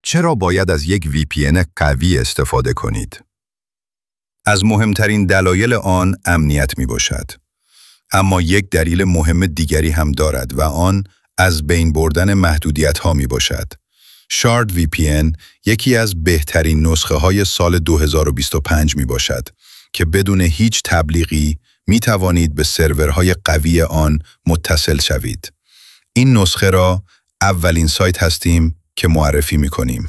چرا باید از یک VPN قوی استفاده کنید؟ از مهمترین دلایل آن امنیت می باشد. اما یک دلیل مهم دیگری هم دارد و آن از بین بردن محدودیت‌ها می باشد. شارد VPN یکی از بهترین نسخه های سال 2025 می باشد که بدون هیچ تبلیغی می توانید به سرورهای قوی آن متصل شوید. این نسخه را اولین سایت هستیم که معرفی می کنیم.